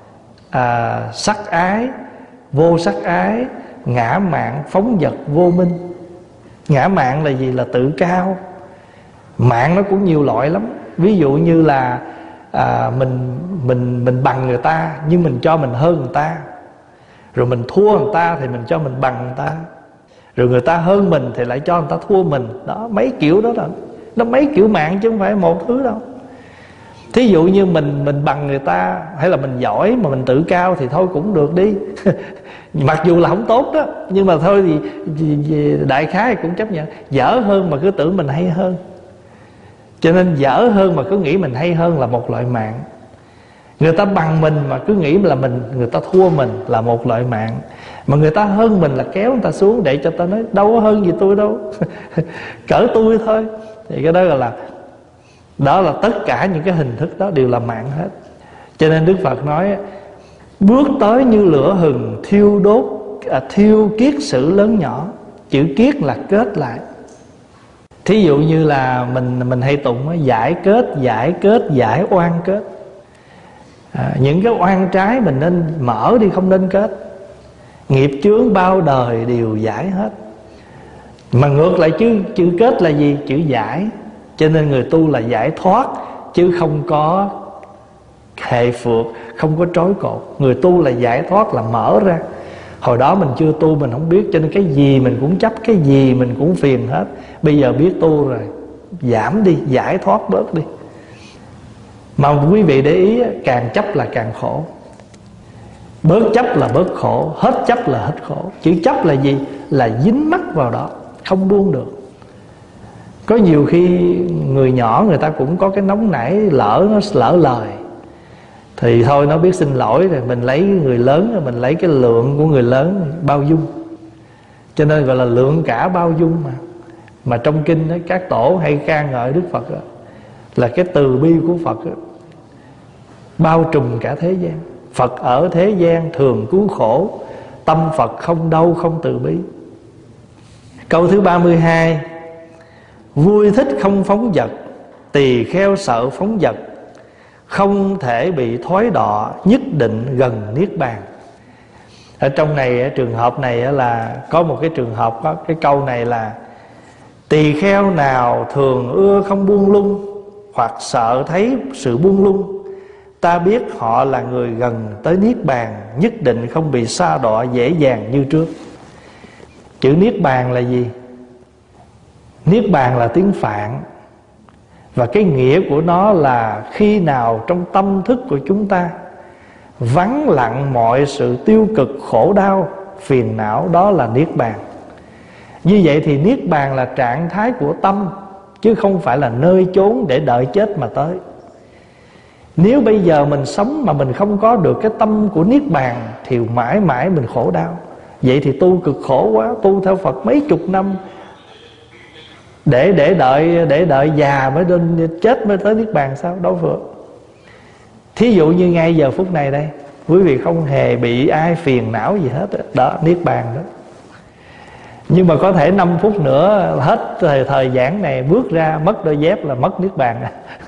à, sắc ái, vô sắc ái, ngã mạn, phóng dật, vô minh. Ngã mạn là gì? Là tự cao. Mạng nó cũng nhiều loại lắm. Ví dụ như là à, mình mình mình bằng người ta nhưng mình cho mình hơn người ta. Rồi mình thua người ta thì mình cho mình bằng người ta. Rồi người ta hơn mình thì lại cho người ta thua mình. Đó, mấy kiểu đó đó. Nó mấy kiểu mạng chứ không phải một thứ đâu. Thí dụ như mình mình bằng người ta, hay là mình giỏi mà mình tự cao thì thôi cũng được đi. Mặc dù là không tốt đó, nhưng mà thôi thì, thì, thì đại khái cũng chấp nhận. Dở hơn mà cứ tưởng mình hay hơn. Cho nên dở hơn mà cứ nghĩ mình hay hơn là một loại mạng. Người ta bằng mình mà cứ nghĩ là mình người ta thua mình là một loại mạng. Mà người ta hơn mình là kéo người ta xuống để cho ta nói đâu có hơn gì tôi đâu. Cỡ tôi thôi. Thì cái đó gọi là, đó là tất cả những cái hình thức đó đều là mạng hết. Cho nên Đức Phật nói bước tới như lửa hừng thiêu đốt, à, thiêu kiết sử lớn nhỏ. Chữ kiết là kết lại. Thí dụ như là mình mình hay tụng giải kết, giải kết, giải oan kết. à, những cái oan trái mình nên mở đi, không nên kết. Nghiệp chướng bao đời đều giải hết. Mà ngược lại chữ, chữ kết là gì? Chữ giải. Cho nên người tu là giải thoát, chứ không có hệ phược, không có trói cột. Người tu là giải thoát, là mở ra. Hồi đó mình chưa tu mình không biết, cho nên cái gì mình cũng chấp, cái gì mình cũng phiền hết. Bây giờ biết tu rồi, giảm đi, giải thoát bớt đi. Mà quý vị để ý, càng chấp là càng khổ. Bớt chấp là bớt khổ, hết chấp là hết khổ. Chữ chấp là gì? Là dính mắc vào đó, không buông được. Có nhiều khi người nhỏ người ta cũng có cái nóng nảy, lỡ nó lỡ lời thì thôi nó biết xin lỗi rồi. Mình lấy người lớn rồi, mình lấy cái lượng của người lớn, bao dung. Cho nên gọi là lượng cả bao dung mà. Mà trong kinh đó, các tổ hay ca ngợi Đức Phật đó, là cái từ bi của Phật đó, bao trùm cả thế gian. Phật ở thế gian thường cứu khổ, tâm Phật không đau không từ bi. Câu thứ ba mươi hai: vui thích không phóng dật, tỳ kheo sợ phóng dật, không thể bị thói đọa, nhất định gần niết bàn. Ở trong này, trường hợp này là có một cái trường hợp, có cái câu này là: tỳ kheo nào thường ưa không buông lung, hoặc sợ thấy sự buông lung, ta biết họ là người gần tới niết bàn, nhất định không bị sa đọa dễ dàng như trước. Chữ niết bàn là gì? Niết bàn là tiếng Phạn, và cái nghĩa của nó là khi nào trong tâm thức của chúng ta vắng lặng mọi sự tiêu cực, khổ đau, phiền não, đó là niết bàn. Như vậy thì niết bàn là trạng thái của tâm, chứ không phải là nơi chốn để đợi chết mà tới. Nếu bây giờ mình sống mà mình không có được cái tâm của niết bàn thì mãi mãi mình khổ đau. Vậy thì tu cực khổ quá, tu theo Phật mấy chục năm để để đợi để đợi già mới đến chết mới tới niết bàn sao? Đâu vừa. Thí dụ như ngay giờ phút này đây, quý vị không hề bị ai phiền não gì hết đó, đó niết bàn đó. Nhưng mà có thể năm phút nữa hết thời, thời gian này bước ra mất đôi dép là mất niết bàn.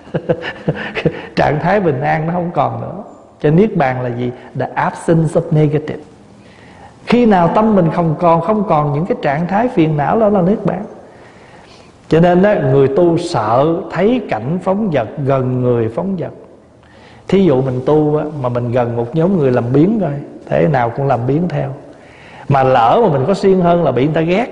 Trạng thái bình an nó không còn nữa. Cho niết bàn là gì? The absence of negative. Khi nào tâm mình không còn không còn những cái trạng thái phiền não, đó là niết bàn. Cho nên đó, người tu sợ thấy cảnh phóng dật, gần người phóng dật. Thí dụ mình tu á, mà mình gần một nhóm người làm biếng thôi, thế nào cũng làm biếng theo. Mà lỡ mà mình có siêng hơn là bị người ta ghét,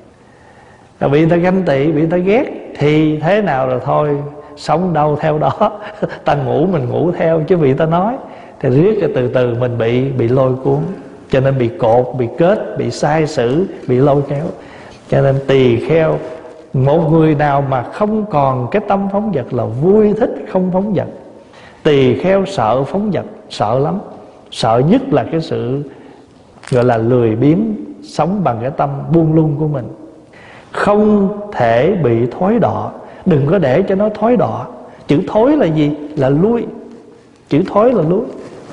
là bị người ta ganh tị, bị người ta ghét, thì thế nào rồi thôi, sống đâu theo đó. Ta ngủ mình ngủ theo, chứ bị người ta nói thì riết rồi từ từ mình bị bị lôi cuốn. Cho nên bị cột, bị kết, bị sai sử, bị lôi kéo. Cho nên tỳ kheo, một người nào mà không còn cái tâm phóng dật là vui thích không phóng dật. Tỳ kheo sợ phóng dật, sợ lắm. Sợ nhất là cái sự gọi là lười biếng, sống bằng cái tâm buông lung của mình. Không thể bị thói đọa. Đừng có để cho nó thói đọa. Chữ thối là gì? Là lui. Chữ thối là lui.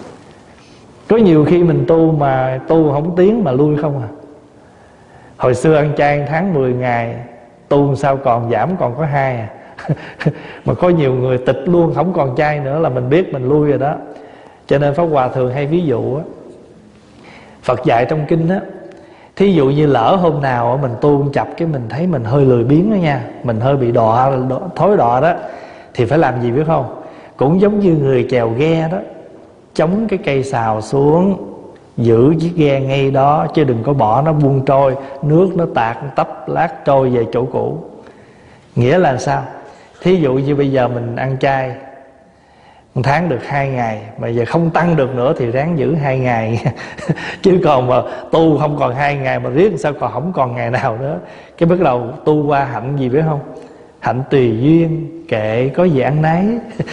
Có nhiều khi mình tu mà tu không tiến mà lui không à. Hồi xưa ăn chay tháng mười ngày, tu sao còn giảm còn có hai à. Mà có nhiều người tịch luôn, không còn chay nữa là mình biết mình lui rồi đó. Cho nên Pháp Hòa thường hay ví dụ á, Phật dạy trong kinh á, thí dụ như lỡ hôm nào mình tu chập cái mình thấy mình hơi lười biếng đó nha, mình hơi bị đọa, thối đọa đó, thì phải làm gì biết không? Cũng giống như người chèo ghe đó, chống cái cây sào xuống, giữ chiếc ghe ngay đó, chứ đừng có bỏ nó buông trôi, nước nó tạt tấp lát trôi về chỗ cũ. Nghĩa là sao? Thí dụ như bây giờ mình ăn chay một tháng được hai ngày, mà giờ không tăng được nữa thì ráng giữ hai ngày. Chứ còn mà tu không còn hai ngày mà riết sao còn không còn ngày nào nữa. Cái bắt đầu tu qua hạnh gì biết không? Hạnh tùy duyên, kệ có gì ăn nấy.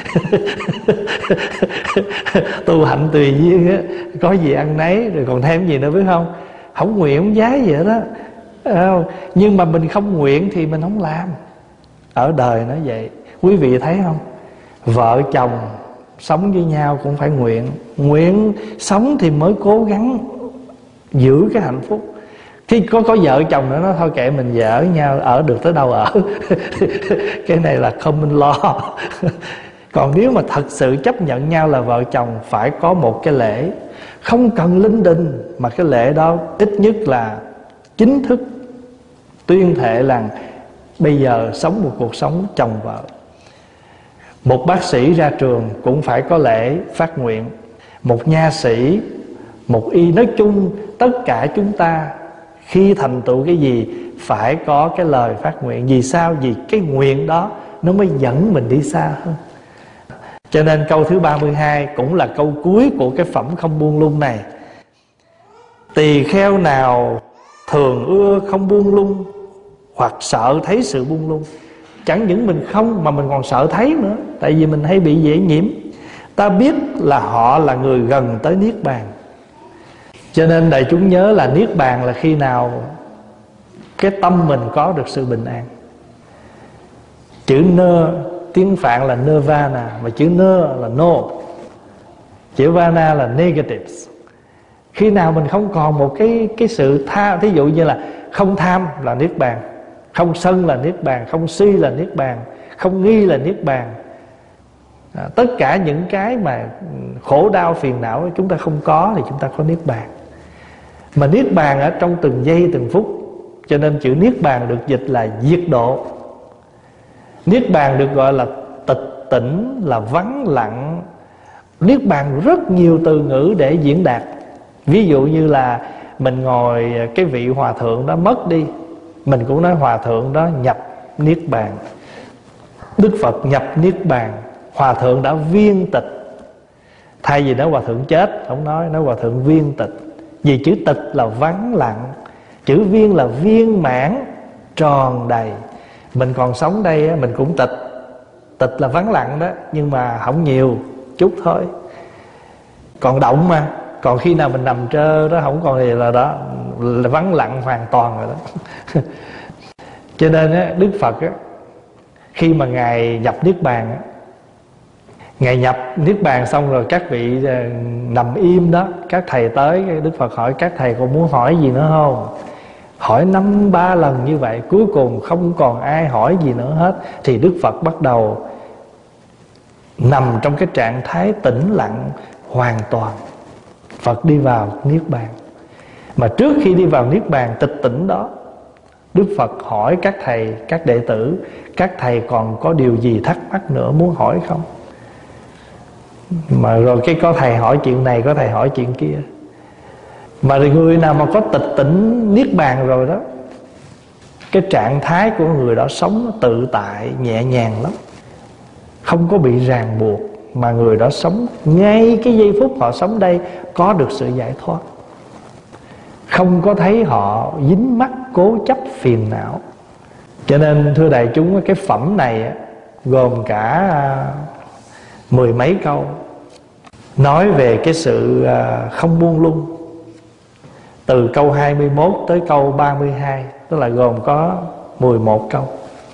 Tu hạnh tùy duyên á, có gì ăn nấy. Rồi còn thêm gì nữa biết không? Không nguyện không giái gì đó. Nhưng mà mình không nguyện thì mình không làm. Ở đời nó vậy. Quý vị thấy không? Vợ chồng sống với nhau cũng phải nguyện. Nguyện sống thì mới cố gắng giữ cái hạnh phúc. Khi có có vợ chồng nữa nó thôi kệ mình vợ ở nhau, ở được tới đâu ở. Cái này là common law. Còn nếu mà thật sự chấp nhận nhau là vợ chồng, phải có một cái lễ, không cần linh đình, mà cái lễ đó ít nhất là chính thức tuyên thệ là bây giờ sống một cuộc sống chồng vợ. Một bác sĩ ra trường cũng phải có lễ phát nguyện. Một nha sĩ, một y, nói chung tất cả chúng ta khi thành tựu cái gì phải có cái lời phát nguyện. Vì sao? Vì cái nguyện đó nó mới dẫn mình đi xa hơn. Cho nên câu thứ ba mươi hai cũng là câu cuối của cái phẩm không buông lung này. Tỳ kheo nào thường ưa không buông lung, hoặc sợ thấy sự buông lung. Chẳng những mình không mà mình còn sợ thấy nữa. Tại vì mình hay bị dễ nhiễm. Ta biết là họ là người gần tới Niết Bàn. Cho nên đại chúng nhớ là Niết Bàn là khi nào cái tâm mình có được sự bình an. Chữ nơ, tiếng Phạn là nirvana, mà chữ nơ là no, chữ vana là negative. Khi nào mình không còn một cái cái sự tha, thí dụ như là không tham là Niết Bàn, không sân là Niết Bàn, không si là Niết Bàn, không nghi là Niết Bàn. à, Tất cả những cái mà khổ đau phiền não chúng ta không có thì chúng ta có Niết Bàn. Mà Niết Bàn ở trong từng giây từng phút. Cho nên chữ Niết Bàn được dịch là diệt độ. Niết Bàn được gọi là tịch tỉnh, là vắng lặng. Niết Bàn rất nhiều từ ngữ để diễn đạt. Ví dụ như là mình ngồi cái vị hòa thượng đó mất đi, mình cũng nói hòa thượng đó nhập Niết Bàn. Đức Phật nhập Niết Bàn, hòa thượng đã viên tịch. Thay vì nói hòa thượng chết, không nói, nói hòa thượng viên tịch. Vì chữ tịch là vắng lặng, chữ viên là viên mãn, tròn đầy. Mình còn sống đây mình cũng tịch. Tịch là vắng lặng đó, nhưng mà không nhiều, chút thôi. Còn động mà. Còn khi nào mình nằm trơ đó không còn gì là đó, là vắng lặng hoàn toàn rồi đó. Cho nên á, Đức Phật á, khi mà Ngài nhập Niết Bàn á, Ngài nhập Niết Bàn xong rồi các vị nằm im đó, các thầy tới, Đức Phật hỏi các thầy còn muốn hỏi gì nữa không? Hỏi năm ba lần như vậy, cuối cùng không còn ai hỏi gì nữa hết. Thì Đức Phật bắt đầu nằm trong cái trạng thái tĩnh lặng hoàn toàn. Phật đi vào Niết Bàn. Mà trước khi đi vào Niết Bàn tịch tỉnh đó, Đức Phật hỏi các thầy, các đệ tử, các thầy còn có điều gì thắc mắc nữa muốn hỏi không? Mà rồi cái có thầy hỏi chuyện này, có thầy hỏi chuyện kia. Mà người nào mà có tịch tỉnh Niết Bàn rồi đó, cái trạng thái của người đó sống tự tại, nhẹ nhàng lắm, không có bị ràng buộc. Mà người đó sống ngay cái giây phút họ sống đây có được sự giải thoát. Không có thấy họ dính mắc cố chấp phiền não. Cho nên thưa đại chúng, cái phẩm này gồm cả mười mấy câu nói về cái sự không buông lung. Từ câu hai mươi mốt tới câu ba mươi hai, tức là gồm có mười một câu.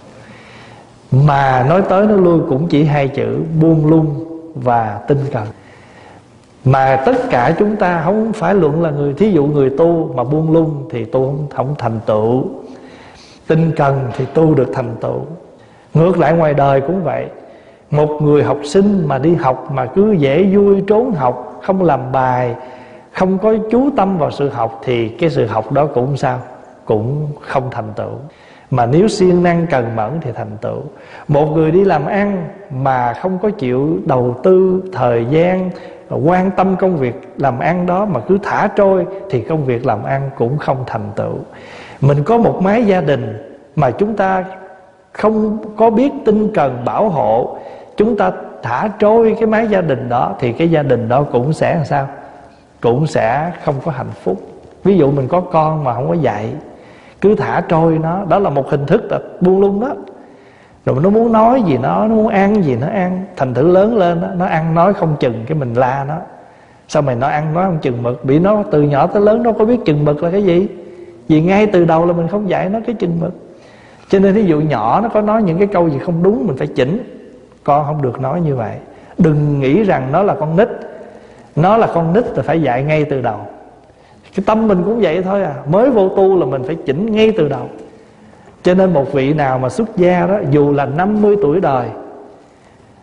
Mà nói tới nói lui cũng chỉ hai chữ buông lung và tinh cần. Mà tất cả chúng ta không phải luận là người, thí dụ người tu mà buông lung thì tu không, không thành tựu. Tinh cần thì tu được thành tựu. Ngược lại ngoài đời cũng vậy. Một người học sinh mà đi học mà cứ dễ vui trốn học, không làm bài, không có chú tâm vào sự học, thì cái sự học đó cũng sao? Cũng không thành tựu. Mà nếu siêng năng cần mẫn thì thành tựu. Một người đi làm ăn mà không có chịu đầu tư thời gian, quan tâm công việc làm ăn đó, mà cứ thả trôi, thì công việc làm ăn cũng không thành tựu. Mình có một mái gia đình mà chúng ta không có biết tinh cần bảo hộ, chúng ta thả trôi cái mái gia đình đó, thì cái gia đình đó cũng sẽ làm sao? Cũng sẽ không có hạnh phúc. Ví dụ mình có con mà không có dạy, cứ thả trôi nó, đó là một hình thức là buông lung đó. Rồi nó muốn nói gì nó, nó muốn ăn gì nó ăn. Thành thử lớn lên đó, nó ăn nói không chừng, cái mình la nó. Sao mày nói ăn nói không chừng mực? Bị nó từ nhỏ tới lớn nó có biết chừng mực là cái gì. Vì ngay từ đầu là mình không dạy nó cái chừng mực. Cho nên ví dụ nhỏ nó có nói những cái câu gì không đúng, mình phải chỉnh. Con không được nói như vậy. Đừng nghĩ rằng nó là con nít. Nó là con nít thì phải dạy ngay từ đầu. Cái tâm mình cũng vậy thôi à. Mới vô tu là mình phải chỉnh ngay từ đầu. Cho nên một vị nào mà xuất gia đó, dù là năm mươi tuổi đời,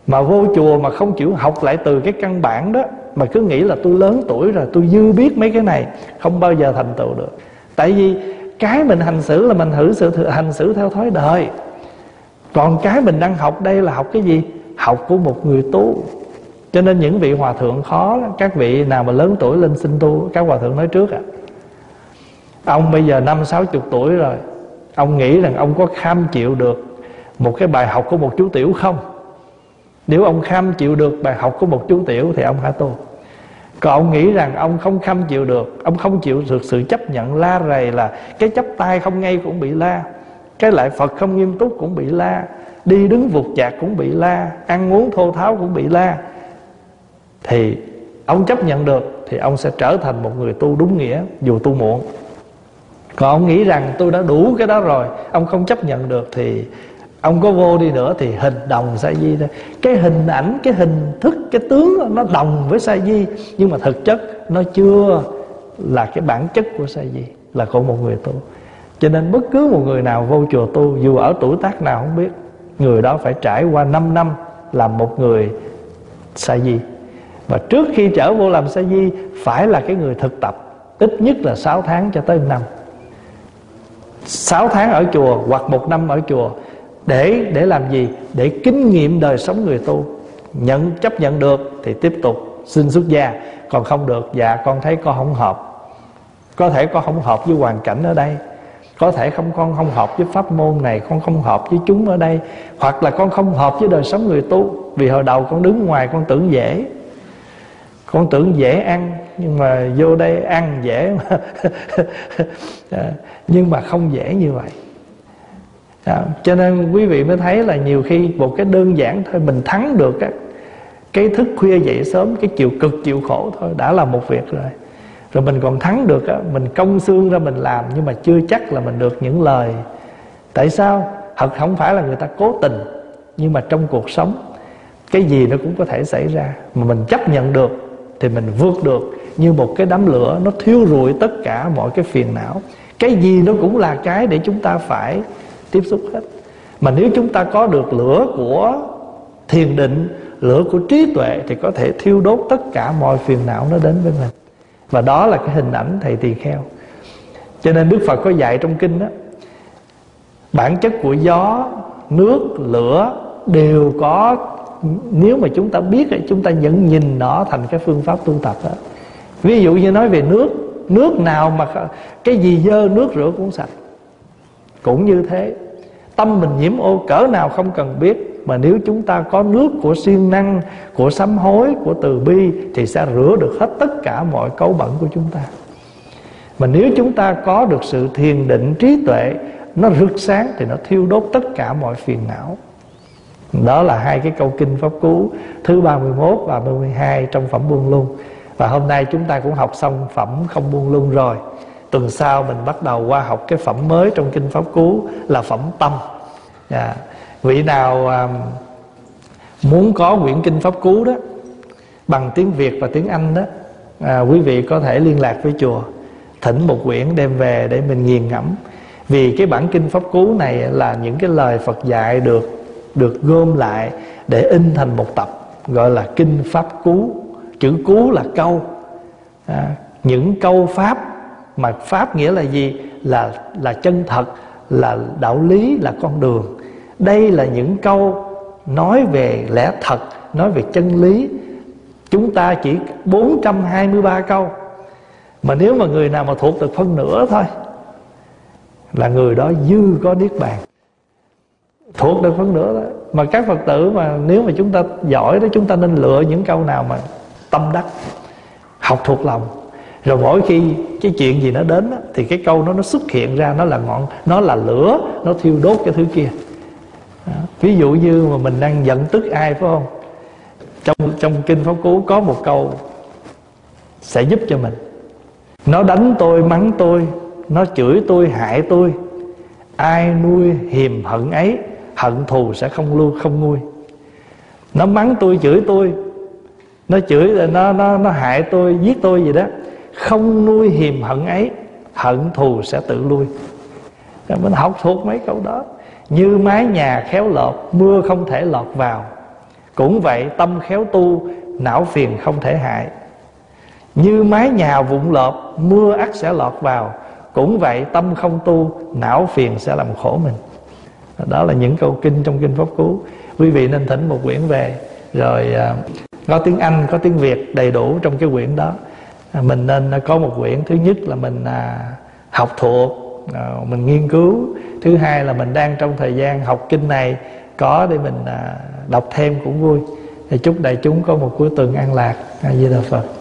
Mà vô chùa mà không chịu học lại từ cái căn bản đó, mà cứ nghĩ là tôi lớn tuổi rồi, tôi dư biết mấy cái này, không bao giờ thành tựu được. Tại vì cái mình hành xử là mình thử sự hành xử theo thói đời. Còn cái mình đang học đây là học cái gì? Học của một người tu. Cho nên những vị hòa thượng khó lắm. Các vị nào mà lớn tuổi lên xin tu, các hòa thượng nói trước à, ông bây giờ năm sáu chục tuổi rồi, ông nghĩ rằng ông có kham chịu được một cái bài học của một chú tiểu không? Nếu ông kham chịu được bài học của một chú tiểu thì ông hãy tu. Còn ông nghĩ rằng ông không kham chịu được, ông không chịu được sự chấp nhận la rầy, là cái chắp tay không ngay cũng bị la, cái lại Phật không nghiêm túc cũng bị la, đi đứng vụt chạc cũng bị la, ăn uống thô tháo cũng bị la, thì ông chấp nhận được thì ông sẽ trở thành một người tu đúng nghĩa, dù tu muộn. Còn ông nghĩ rằng tôi đã đủ cái đó rồi, ông không chấp nhận được, thì ông có vô đi nữa thì hình đồng sa di thôi. Cái hình ảnh, cái hình thức, cái tướng nó đồng với sa di, nhưng mà thực chất nó chưa là cái bản chất của sa di, là của một người tu. Cho nên bất cứ một người nào vô chùa tu, dù ở tuổi tác nào không biết, người đó phải trải qua năm năm làm một người sa di. Và trước khi trở vô làm sa di, phải là cái người thực tập ít nhất là sáu tháng cho tới một năm. Sáu tháng ở chùa hoặc một năm ở chùa. Để để làm gì? Để kinh nghiệm đời sống người tu. Nhận chấp nhận được thì tiếp tục xin xuất gia. Còn không được, dạ con thấy con không hợp. Có thể con không hợp với hoàn cảnh ở đây, có thể không con không hợp với pháp môn này, con không hợp với chúng ở đây, hoặc là con không hợp với đời sống người tu. Vì hồi đầu con đứng ngoài con tưởng dễ, con tưởng dễ ăn, nhưng mà vô đây ăn dễ mà. Nhưng mà không dễ như vậy. Đó. Cho nên quý vị mới thấy là nhiều khi một cái đơn giản thôi, mình thắng được cái, cái thức khuya dậy sớm, cái chịu cực chịu khổ thôi đã là một việc rồi. Rồi mình còn thắng được á, mình công xương ra mình làm, nhưng mà chưa chắc là mình được những lời. Tại sao? Thật không phải là người ta cố tình, nhưng mà trong cuộc sống cái gì nó cũng có thể xảy ra. Mà mình chấp nhận được thì mình vượt được. Như một cái đám lửa, nó thiêu rụi tất cả mọi cái phiền não. Cái gì nó cũng là cái để chúng ta phải tiếp xúc hết. Mà nếu chúng ta có được lửa của thiền định, lửa của trí tuệ, thì có thể thiêu đốt tất cả mọi phiền não nó đến với mình. Và đó là cái hình ảnh thầy tỳ kheo. Cho nên Đức Phật có dạy trong kinh đó, bản chất của gió, nước, lửa đều có. Nếu mà chúng ta biết, chúng ta nhận nhìn nó thành cái phương pháp tu tập đó. Ví dụ như nói về nước, nước nào mà cái gì dơ nước rửa cũng sạch. Cũng như thế, tâm mình nhiễm ô cỡ nào không cần biết, mà nếu chúng ta có nước của siêng năng, của sám hối, của từ bi, thì sẽ rửa được hết tất cả mọi cấu bẩn của chúng ta. Mà nếu chúng ta có được sự thiền định trí tuệ, nó rực sáng, thì nó thiêu đốt tất cả mọi phiền não. Đó là hai cái câu kinh pháp cú thứ ba mươi mốt và ba mươi hai trong phẩm Buông Lung. Và hôm nay chúng ta cũng học xong phẩm Không Buông Lung rồi. Tuần sau mình bắt đầu qua học cái phẩm mới trong kinh pháp cú là phẩm Tâm. À, vị nào à, muốn có quyển kinh pháp cú đó bằng tiếng Việt và tiếng Anh đó, à, quý vị có thể liên lạc với chùa, thỉnh một quyển đem về để mình nghiền ngẫm. Vì cái bản kinh pháp cú này là những cái lời Phật dạy được được gom lại để in thành một tập, gọi là kinh pháp cú. Chữ cú là câu, à, những câu pháp. Mà pháp nghĩa là gì? Là là chân thật, là đạo lý, là con đường. Đây là những câu nói về lẽ thật, nói về chân lý. Chúng ta chỉ bốn trăm hai mươi ba câu, mà nếu mà người nào mà thuộc được phân nửa thôi là người đó dư có niết bàn. Thuộc được phân nửa đó. Mà các Phật tử mà nếu mà chúng ta giỏi đó, chúng ta nên lựa những câu nào mà tâm đắc, học thuộc lòng. Rồi mỗi khi cái chuyện gì nó đến đó, thì cái câu nó nó xuất hiện ra, nó là ngọn, nó là lửa, nó thiêu đốt cái thứ kia. Đó. Ví dụ như mà mình đang giận tức ai, phải không? Trong trong kinh pháp cú có một câu sẽ giúp cho mình. Nó đánh tôi, mắng tôi, nó chửi tôi, hại tôi, ai nuôi hiềm hận ấy, hận thù sẽ không lưu không nguôi. Nó mắng tôi, chửi tôi, nó chửi, nó nó nó hại tôi, giết tôi gì đó, không nuôi hiềm hận ấy, hận thù sẽ tự lui. Rồi mình học thuộc mấy câu đó. Như mái nhà khéo lọt, mưa không thể lọt vào, cũng vậy tâm khéo tu, não phiền không thể hại. Như mái nhà vụn lợp, mưa ắt sẽ lọt vào, cũng vậy tâm không tu, não phiền sẽ làm khổ mình. Đó là những câu kinh trong kinh Pháp Cú. Quý vị nên thỉnh một quyển về, rồi à, có tiếng Anh, có tiếng Việt đầy đủ trong cái quyển đó. à, Mình nên có một quyển. Thứ nhất là mình à, học thuộc, à, mình nghiên cứu. Thứ hai là mình đang trong thời gian học kinh này, có để mình à, đọc thêm cũng vui. Thì chúc đại chúng có một cuối tuần an lạc. A Di Đà Phật.